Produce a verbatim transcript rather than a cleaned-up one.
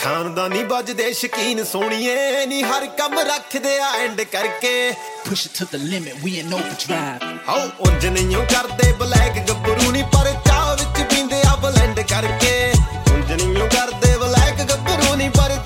ਖਾਨਦਾਨੀ ਵੱਜਦੇ ਸ਼ਕੀਨ ਸੋਣੀਏ ਨੀ ਹਰ ਕੰਮ ਰੱਖਦੇ ਆ ਐਂਡ ਕਰਕੇ Push it to the limit, we in overdrive. ਹੋ ਉਂਝ ਨਹੀਂ ਕਰਦੇ ਬਲੈਕ ਗੱਭਰੂ ਨੀ ਪਰ ਚਾਹ ਵਿੱਚ ਪੀਂਦੇ ਆ ਬਲੈਂਡ ਕਰਕੇ ਉਂਝ ਨਹੀਂ ਕਰਦੇ ਬਲੈਕ ਗੱਭਰੂ ਨੀ ਪਰ